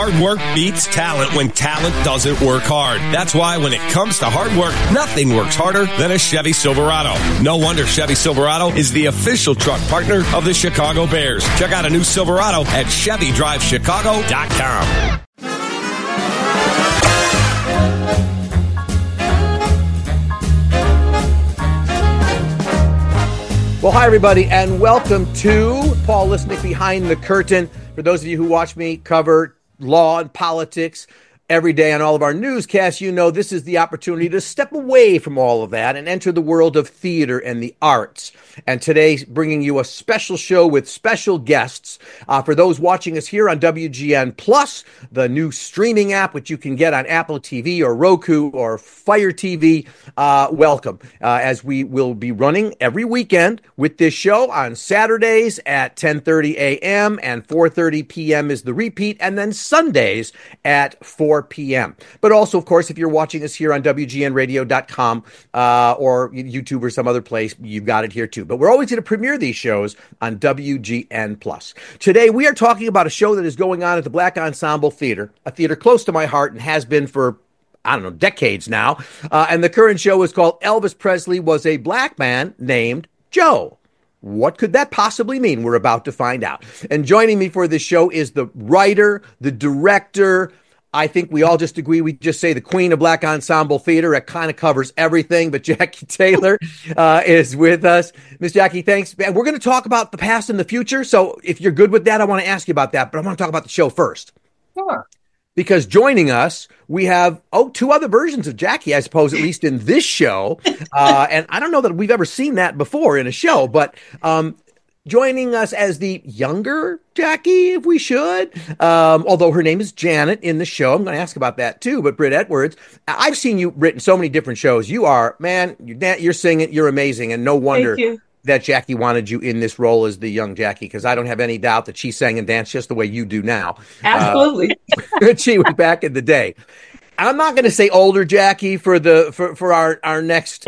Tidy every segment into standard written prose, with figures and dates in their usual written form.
Hard work beats talent when talent doesn't work hard. That's why when it comes to hard work, nothing works harder than a Chevy Silverado. No wonder Chevy Silverado is the official truck partner of the Chicago Bears. Check out a new Silverado at ChevyDriveChicago.com. Well, hi, everybody, and welcome to Paul Lisnek Behind the Curtain. For those of you who watch me cover law and politics every day on all of our newscasts, you know this is the opportunity to step away from all of that and enter the world of theater and the arts. And today, bringing you a special show with special guests. For those watching us here on WGN Plus, the new streaming app, which you can get on Apple TV or Roku or Fire TV, welcome. As we will be running every weekend with this show on Saturdays at 10:30 a.m. and 4:30 p.m. is the repeat, and then Sundays at 4 p.m. But also, of course, if you're watching us here on WGNradio.com or YouTube or some other place, you've got it here too. But we're always going to premiere these shows on WGN+. Today, we are talking about a show that is going on at the Black Ensemble Theater, a theater close to my heart and has been for, I don't know, decades now. And the current show is called Elvis Presley Was a Black Man Named Joe. What could that possibly mean? We're about to find out. And joining me for this show is the writer, the director, I think we all just agree, we just say the queen of Black Ensemble Theater. It kind of covers everything, but Jackie Taylor is with us. Miss Jackie, thanks. We're going to talk about the past and the future, so if you're good with that, I want to ask you about that, but I want to talk about the show first. Sure. Because joining us, we have, two other versions of Jackie, I suppose, at least in this show, and I don't know that we've ever seen that before in a show, but joining us as the younger Jackie, if we should, although her name is Janet in the show. I'm going to ask about that too. But Britt Edwards, I've seen you written so many different shows. You are, man, you're singing, you're amazing. And no wonder that Jackie wanted you in this role as the young Jackie, because I don't have any doubt that she sang and danced just the way you do now. Absolutely. She was back in the day. I'm not going to say older Jackie for our next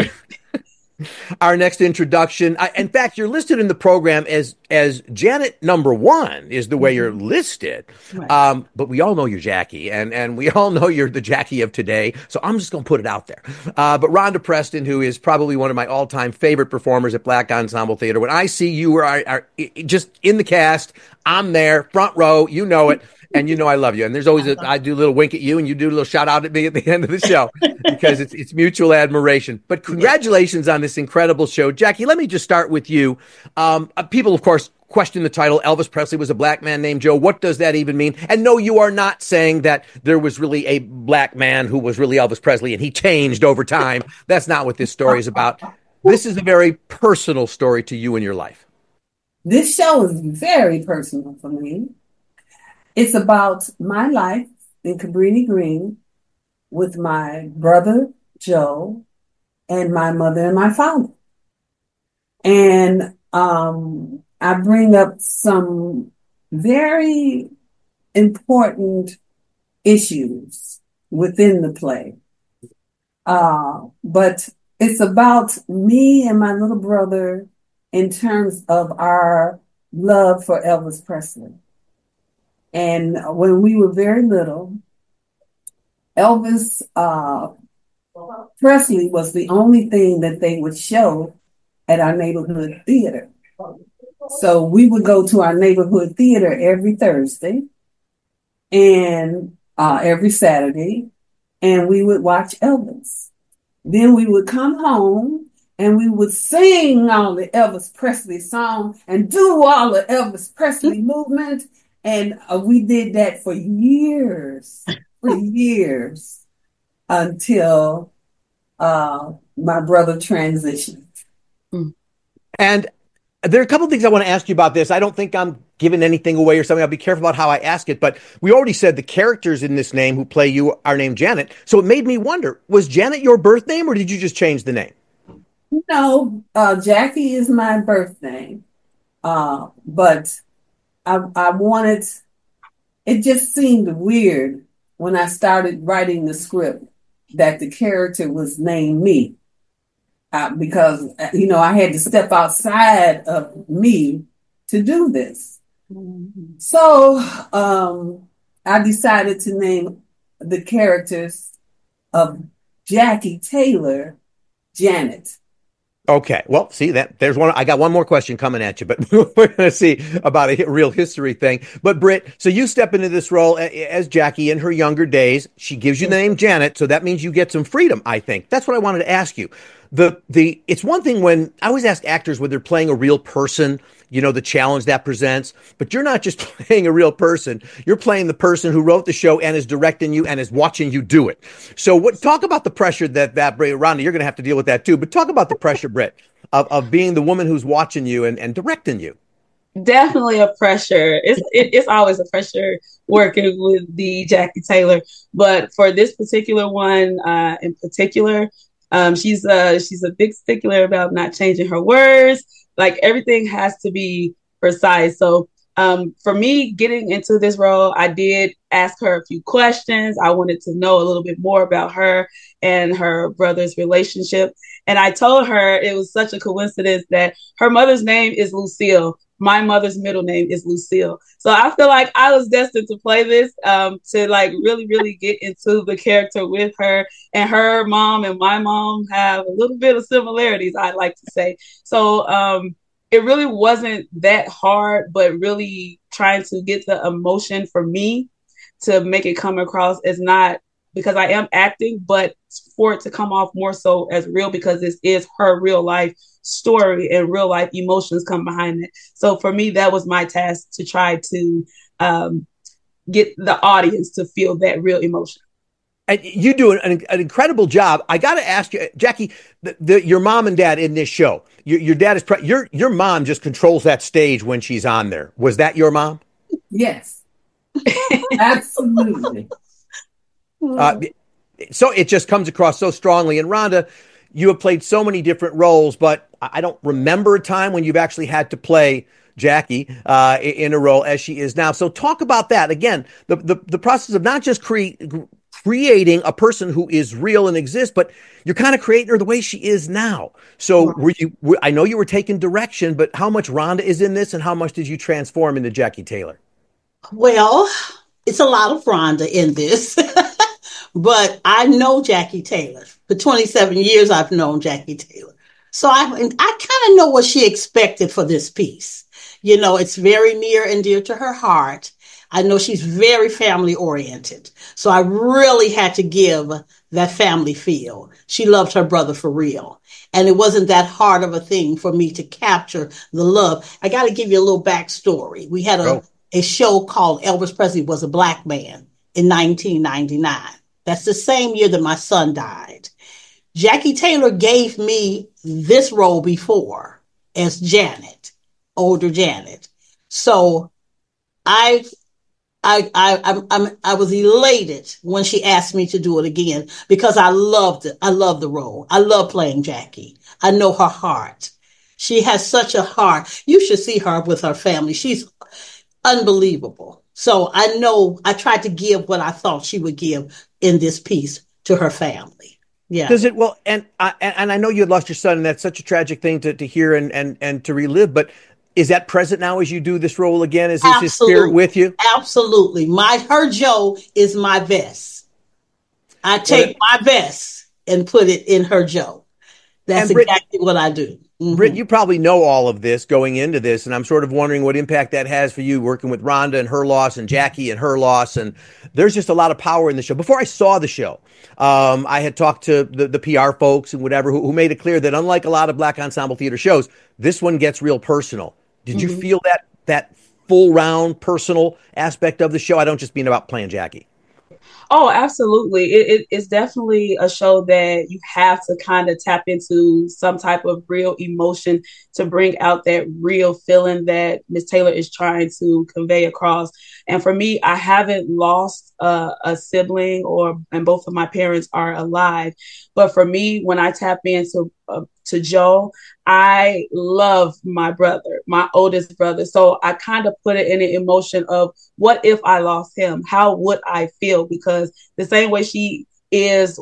our next introduction. In fact, you're listed in the program as Janet number 1 is the way you're listed. Right. But we all know you're Jackie, and we all know you're the Jackie of today. So I'm just going to put it out there. But Rhonda Preston, who is probably one of my all-time favorite performers at Black Ensemble Theater, when I see you are just in the cast, I'm there, front row, you know it. And you know I love you. And there's always I do a little wink at you, and you do a little shout out at me at the end of the show because it's mutual admiration. But congratulations on this incredible show. Jackie, let me just start with you. People, of course, question the title, Elvis Presley Was a Black Man Named Joe. What does that even mean? And no, you are not saying that there was really a black man who was really Elvis Presley and he changed over time. That's not what this story is about. This is a very personal story to you in your life. This show is very personal for me. It's about my life in Cabrini Green with my brother, Joe, and my mother and my father. And I bring up some very important issues within the play. But it's about me and my little brother in terms of our love for Elvis Presley. And when we were very little, Elvis Presley was the only thing that they would show at our neighborhood theater. So we would go to our neighborhood theater every Thursday and every Saturday, and we would watch Elvis. Then we would come home and we would sing all the Elvis Presley songs and do all the Elvis Presley movements. And we did that for years, until my brother transitioned. And there are a couple of things I want to ask you about this. I don't think I'm giving anything away or something. I'll be careful about how I ask it. But we already said the characters in this name who play you are named Janet. So it made me wonder, was Janet your birth name or did you just change the name? No, Jackie is my birth name. But I wanted, it just seemed weird when I started writing the script that the character was named me. Because, I had to step outside of me to do this. Mm-hmm. So I decided to name the characters of Jackie Taylor Janet. Okay. Well, see that there's one. I got one more question coming at you, but we're going to see about a real history thing. But Britt, so you step into this role as Jackie in her younger days. She gives you the name Janet, so that means you get some freedom. I think that's what I wanted to ask you. It's one thing when I always ask actors when they're playing a real person, the challenge that presents, but you're not just playing a real person. You're playing the person who wrote the show and is directing you and is watching you do it. So talk about the pressure that Rhonda, you're going to have to deal with that too, but talk about the pressure, Britt, of being the woman who's watching you and directing you. Definitely a pressure. It's always a pressure working with the Jackie Taylor, but for this particular one in particular, she's a big stickler about not changing her words. Like everything has to be precise. So for me getting into this role, I did ask her a few questions. I wanted to know a little bit more about her and her brother's relationship. And I told her it was such a coincidence that her mother's name is Lucille. My mother's middle name is Lucille. So I feel like I was destined to play this, to like really, really get into the character with her. And her mom and my mom have a little bit of similarities, I'd like to say. So it really wasn't that hard, but really trying to get the emotion for me to make it come across as not because I am acting, but for it to come off more so as real because this is her real life story and real life emotions come behind it. So for me, that was my task to try to get the audience to feel that real emotion. And you do an incredible job. I got to ask you, Jackie, your mom and dad in this show, your dad is, your mom just controls that stage when she's on there. Was that your mom? Yes, absolutely. So it just comes across so strongly. And Rhonda, you have played so many different roles, but I don't remember a time when you've actually had to play Jackie in a role as she is now. So talk about that. Again, the process of not just creating a person who is real and exists, but you're kind of creating her the way she is now. So I know you were taking direction, but how much Rhonda is in this and how much did you transform into Jackie Taylor? Well, it's a lot of Rhonda in this. But I know Jackie Taylor. For 27 years, I've known Jackie Taylor. So I kind of know what she expected for this piece. It's very near and dear to her heart. I know she's very family oriented. So I really had to give that family feel. She loved her brother for real. And it wasn't that hard of a thing for me to capture the love. I got to give you a little backstory. We had a show called Elvis Presley Was a Black Man in 1999. That's the same year that my son died. Jackie Taylor gave me this role before as Janet, older Janet. So I was elated when she asked me to do it again because I loved it. I love the role. I love playing Jackie. I know her heart. She has such a heart. You should see her with her family. She's unbelievable. So I know I tried to give what I thought she would give in this piece to her family. Yeah. Does it? Well, and I know you had lost your son, and that's such a tragic thing to hear and to relive. But is that present now as you do this role again? Is this his spirit with you? Absolutely. Her Joe is my vest. I take my vest and put it in her Joe. That's exactly what I do. Mm-hmm. Britt, you probably know all of this going into this, and I'm sort of wondering what impact that has for you working with Rhonda and her loss and Jackie and her loss. And there's just a lot of power in the show. Before I saw the show, I had talked to the PR folks and whatever who made it clear that unlike a lot of Black Ensemble Theater shows, this one gets real personal. Did you feel that full round personal aspect of the show? I don't just mean about playing Jackie. Oh, absolutely. It's definitely a show that you have to kind of tap into some type of real emotion to bring out that real feeling that Miss Taylor is trying to convey across. And for me, I haven't lost a sibling and both of my parents are alive. But for me, when I tap into to Joe, I love my brother, my oldest brother. So I kind of put it in an emotion of what if I lost him? How would I feel? Because the same way she is with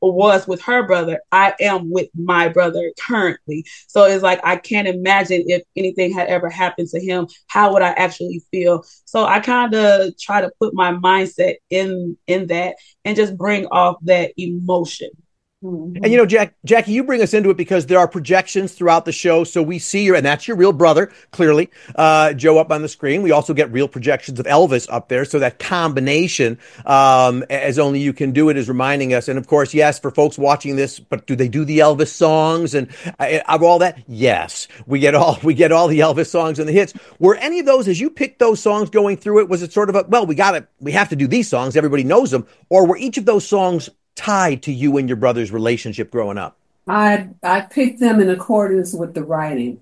was with her brother, I am with my brother currently. So it's like I can't imagine if anything had ever happened to him, how would I actually feel? So I kind of try to put my mindset in that and just bring off that emotion. And Jackie, you bring us into it because there are projections throughout the show. So we see and that's your real brother, clearly, Joe up on the screen. We also get real projections of Elvis up there. So that combination, as only you can do it, is reminding us. And of course, yes, for folks watching this, but do they do the Elvis songs and of all that? Yes, we get all the Elvis songs and the hits. Were any of those, as you picked those songs going through it, was it sort of we have to do these songs, everybody knows them, or were each of those songs tied to you and your brother's relationship growing up? I picked them in accordance with the writing.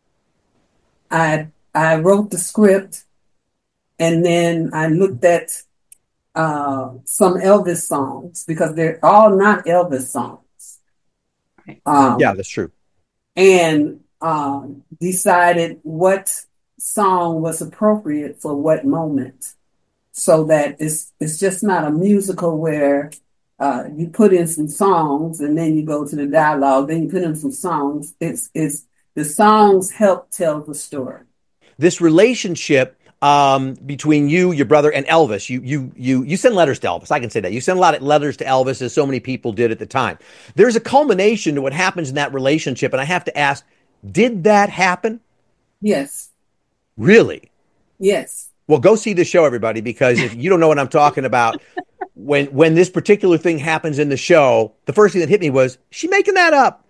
I wrote the script, and then I looked at some Elvis songs because they're all not Elvis songs. Yeah, that's true. And decided what song was appropriate for what moment, so that it's just not a musical where you put in some songs and then you go to the dialogue, then you put in some songs. It's the songs help tell the story. This relationship between you, your brother, and Elvis, you send letters to Elvis. I can say that. You send a lot of letters to Elvis, as so many people did at the time. There's a culmination to what happens in that relationship, and I have to ask, did that happen? Yes. Really? Yes. Well, go see the show, everybody, because if you don't know what I'm talking about, when this particular thing happens in the show, the first thing that hit me was, she making that up?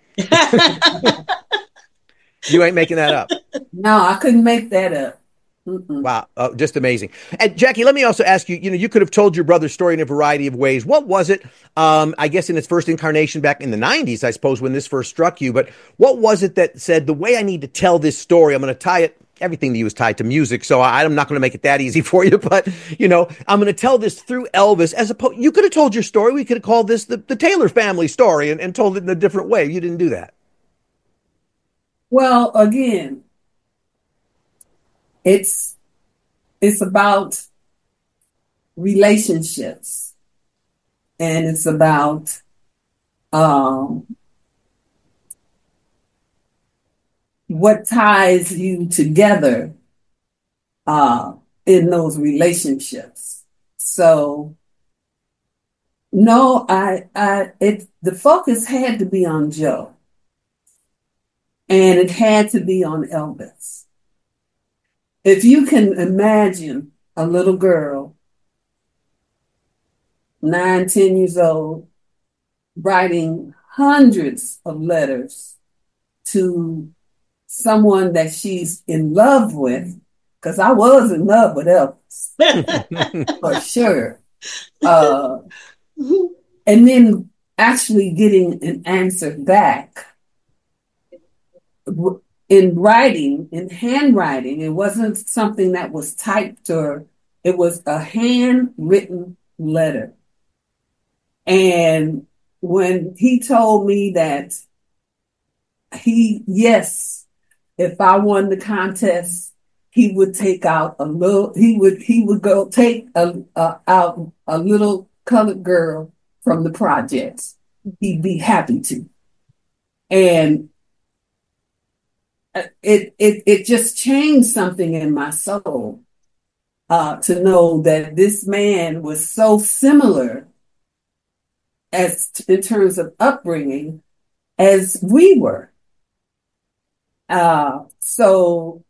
You ain't making that up. No, I couldn't make that up. Mm-mm. Wow. Just amazing. And Jackie, let me also ask you, you could have told your brother's story in a variety of ways. What was it, I guess in its first incarnation back in the 90s, I suppose, when this first struck you, but what was it that said, the way I need to tell this story, I'm going to tie it, everything to you is tied to music, so I'm not going to make it that easy for you, but, I'm going to tell this through Elvis, as opposed, you could have told your story, we could have called this the Taylor family story and told it in a different way. You didn't do that. Well, again, it's about relationships, and it's about what ties you together in those relationships. So, no, the focus had to be on Joe, and it had to be on Elvis. If you can imagine a little girl, 9, 10 years old, writing hundreds of letters to someone that she's in love with, because I was in love with Elvis, for sure. And then actually getting an answer back in writing, in handwriting. It wasn't something that was typed, or it was a handwritten letter. And when he told me that if I won the contest, he would take out he would go take out a little colored girl from the projects. He'd be happy to. And it just changed something in my soul to know that this man was so similar in terms of upbringing as we were. So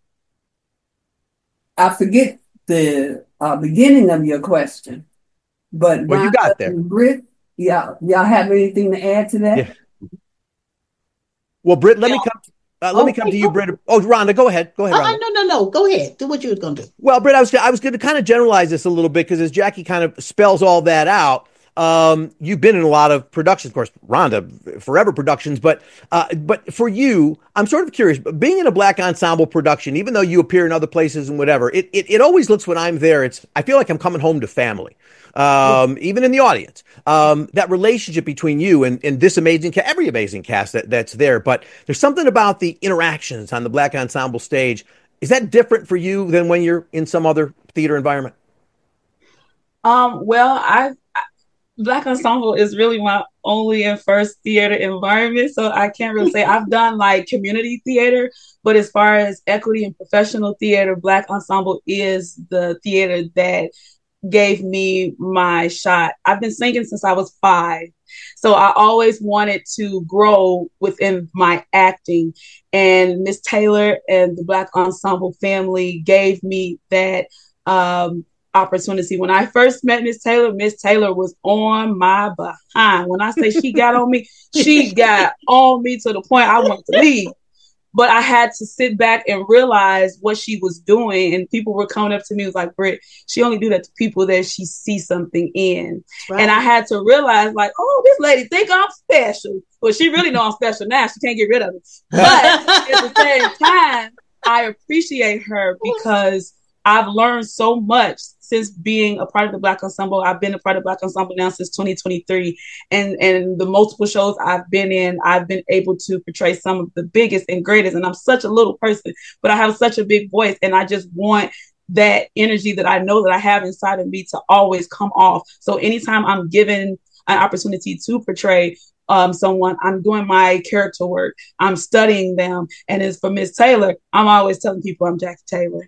I forget the beginning of your question, but well, you got there. Britt, y'all have anything to add to that? Yeah. Well, Britt, let me come to you, Britt. Oh, Rhonda, go ahead. Go ahead, Rhonda. No. Go ahead. Do what you were going to do. Well, Britt, I was going to kind of generalize this a little bit, because as Jackie kind of spells all that out, you've been in a lot of productions, of course, Rhonda, Forever Productions, but for you, I'm sort of curious, being in a Black ensemble production, even though you appear in other places and whatever, it always looks, when I'm there, I feel like I'm coming home to family. Even in the audience, that relationship between you and this amazing every amazing cast that's there. But there's something about the interactions on the Black ensemble stage. Is that different for you than when you're in some other theater environment? Well, Black Ensemble is really my only and first theater environment. So I can't really say I've done like community theater, but as far as equity and professional theater, Black Ensemble is the theater that gave me my shot. I've been singing since I was 5. So I always wanted to grow within my acting. And Miss Taylor and the Black Ensemble family gave me that opportunity. When I first met Miss Taylor was on my behind. When I say she got on me, she got on me to the point I wanted to leave. But I had to sit back and realize what she was doing. And people were coming up to me, was like, Britt, she only do that to people that she sees something in. Right. And I had to realize, like, oh, this lady think I'm special. Well, she really know I'm special now. She can't get rid of it. But at the same time, I appreciate her because I've learned so much since being a part of the Black Ensemble. I've been a part of Black Ensemble now since 2023. And the multiple shows I've been in, I've been able to portray some of the biggest and greatest. And I'm such a little person, but I have such a big voice. And I just want that energy that I know that I have inside of me to always come off. So anytime I'm given an opportunity to portray someone, I'm doing my character work. I'm studying them. And as for Miss Taylor, I'm always telling people I'm Jackie Taylor.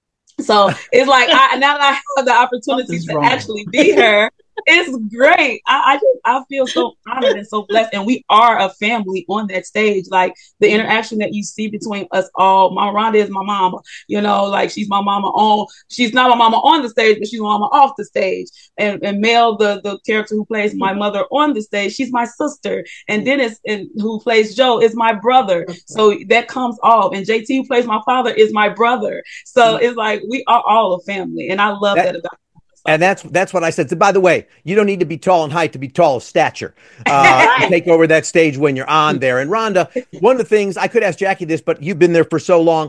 So it's like now that I have the opportunity to actually be her, it's great. I feel so honored and so blessed. And we are a family on that stage. Like the interaction that you see between us all. Mama Rhonda is my mama. You know, like she's my mama on. She's not my mama on the stage, but she's my mama off the stage. And Mel, the character who plays my mother on the stage, she's my sister. And Dennis, who plays Joe, is my brother. So that comes off. And JT, who plays my father, is my brother. So it's like we are all a family, and I love that about. And that's what I said. So, by the way, you don't need to be tall in height to be tall of stature. To take over that stage when you're on there. And Rhonda, one of the things I could ask Jackie this, but you've been there for so long.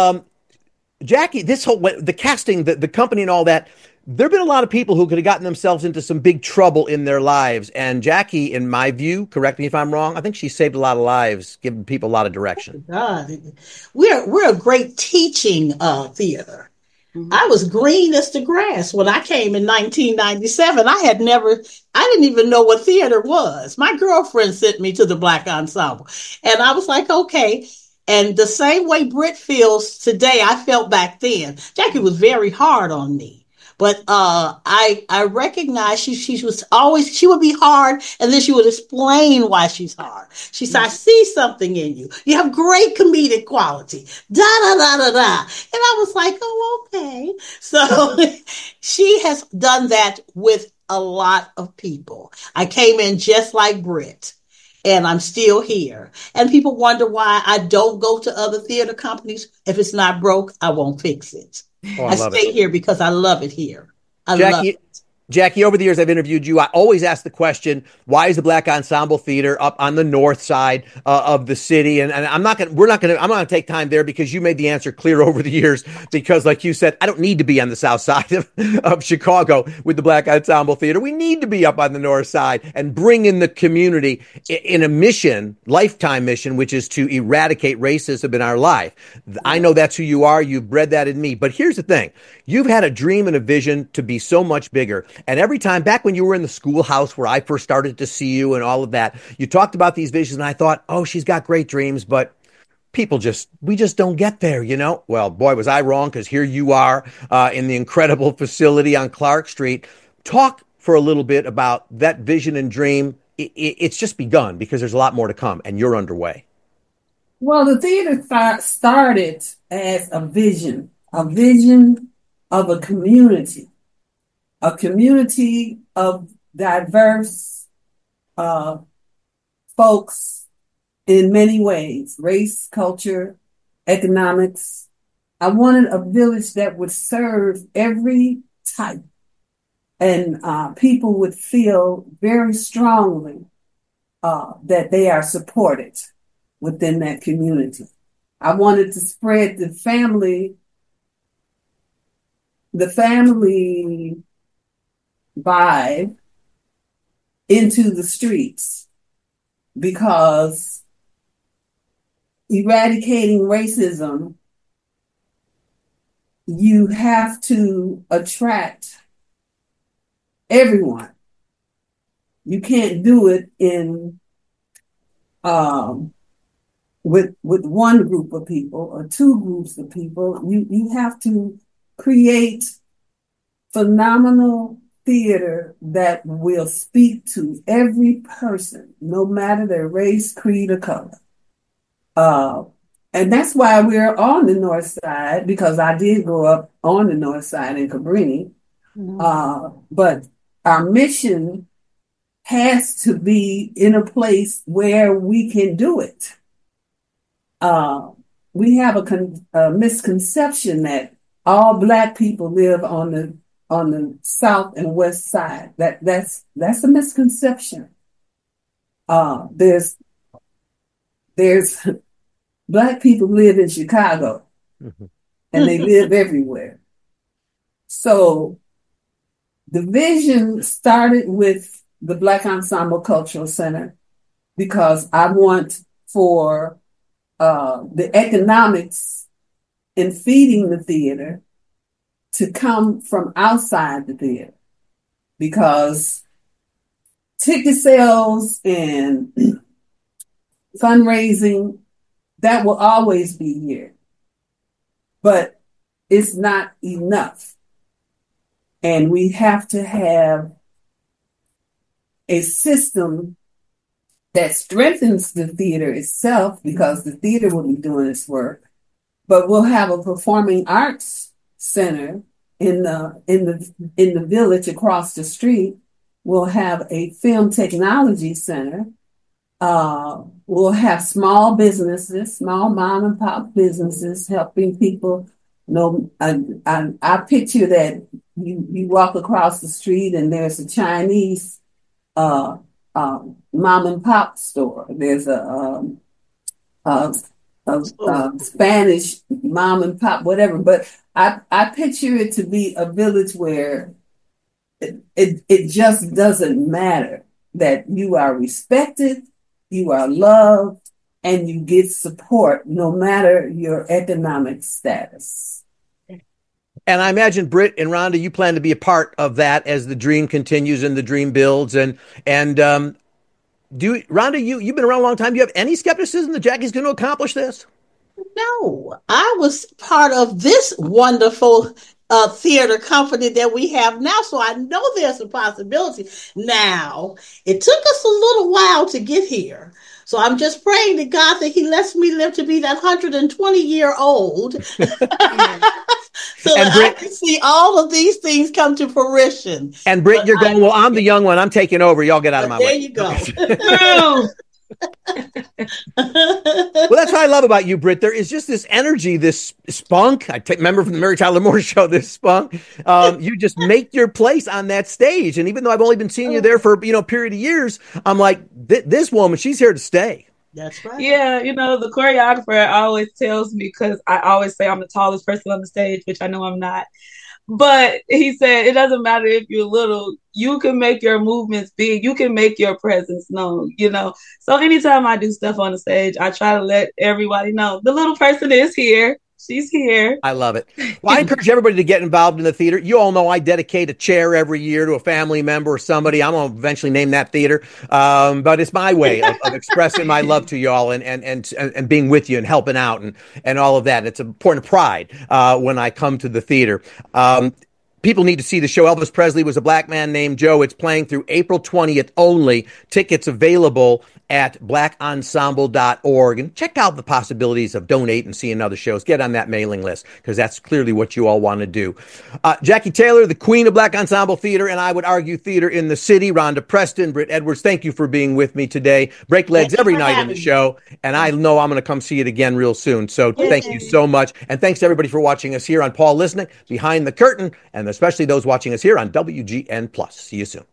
Jackie, this whole the casting, the company, and all that. There have been a lot of people who could have gotten themselves into some big trouble in their lives. And Jackie, in my view, correct me if I'm wrong, I think she saved a lot of lives, giving people a lot of direction. We're a great teaching theater. I was green as the grass when I came in 1997. I didn't even know what theater was. My girlfriend sent me to the Black Ensemble. And I was like, okay. And the same way Britt feels today, I felt back then. Jackie was very hard on me. But I recognize she would be hard, and then she would explain why she's hard. She said, I see something in you. You have great comedic quality. Da da da da da. And I was like, oh, okay. So she has done that with a lot of people. I came in just like Britt. And I'm still here. And people wonder why I don't go to other theater companies. If it's not broke, I won't fix it. Oh, I stay here because I love it here. Jackie, over the years I've interviewed you, I always ask the question, why is the Black Ensemble Theater up on the north side of the city? And I'm not going to take time there because you made the answer clear over the years, because like you said, I don't need to be on the south side of Chicago with the Black Ensemble Theater. We need to be up on the north side and bring in the community in a mission, lifetime mission, which is to eradicate racism in our life. I know that's who you are. You've bred that in me. But here's the thing. You've had a dream and a vision to be so much bigger. And every time, back when you were in the schoolhouse where I first started to see you and all of that, you talked about these visions, and I thought, oh, she's got great dreams, but we just don't get there, you know? Well, boy, was I wrong, because here you are in the incredible facility on Clark Street. Talk for a little bit about that vision and dream. It's just begun, because there's a lot more to come, and you're underway. Well, the theater started as a vision of a community of diverse folks in many ways, race, culture, economics. I wanted a village that would serve every type, and people would feel very strongly that they are supported within that community. I wanted to spread the family vibe into the streets, because eradicating racism, you have to attract everyone You can't do it in with one group of people or two groups of people. You have to create phenomenal theater that will speak to every person, no matter their race, creed, or color. And that's why we're on the North Side, because I did grow up on the North Side in Cabrini. But our mission has to be in a place where we can do it. We have a misconception that all Black people live on the South and West Side. That's a misconception. There's Black people live in Chicago, and they live everywhere. So the vision started with the Black Ensemble Cultural Center because I want for the economics in feeding the theater to come from outside the theater, because ticket sales and fundraising, that will always be here, but it's not enough. And we have to have a system that strengthens the theater itself, because the theater will be doing its work, but we'll have a performing arts center in the village across the street. We'll have a film technology center. We'll have small businesses, small mom and pop businesses helping people. I picture that you walk across the street and there's a Chinese mom and pop store. There's a Spanish mom and pop, whatever. But I picture it to be a village where it just doesn't matter that you are respected, you are loved, and you get support no matter your economic status. And I imagine, Britt and Rhonda, you plan to be a part of that as the dream continues and the dream builds. And Rhonda, you've been around a long time. Do you have any skepticism that Jackie's going to accomplish this? No, I was part of this wonderful theater company that we have now, so I know there's a possibility. Now, it took us a little while to get here. So I'm just praying to God that he lets me live to be that 120-year-old so that I can see all of these things come to fruition. And Britt, you're going, well, I'm the young one. I'm taking over. Y'all get out of my way. There you go. Well, that's what I love about you, Britt. There is just this energy, this spunk. Remember from the Mary Tyler Moore Show, this spunk. You just make your place on that stage. And even though I've only been seeing you there for a period of years, I'm like, this woman, she's here to stay. That's right. Yeah, the choreographer always tells me, because I always say I'm the tallest person on the stage, which I know I'm not. But he said, it doesn't matter if you're little, you can make your movements big, you can make your presence known, So anytime I do stuff on the stage, I try to let everybody know the little person is here. She's here. I love it. Well, I encourage everybody to get involved in the theater. You all know I dedicate a chair every year to a family member or somebody. I'm going to eventually name that theater. But it's my way of expressing my love to you all and being with you and helping out and all of that. It's a point of pride when I come to the theater. People need to see the show. Elvis Presley Was a Black Man Named Joe. It's playing through April 20th only. Tickets available at blackensemble.org. And check out the possibilities of donate and seeing other shows. Get on that mailing list, because that's clearly what you all want to do. Jackie Taylor, the queen of Black Ensemble Theater, and I would argue theater in the city. Rhonda Preston, Britt Edwards, thank you for being with me today. Break legs every night in the show. And I know I'm going to come see it again real soon. So thank you so much. And thanks to everybody for watching us here on Paul Lisnek, Behind the Curtain, and especially those watching us here on WGN+. See you soon.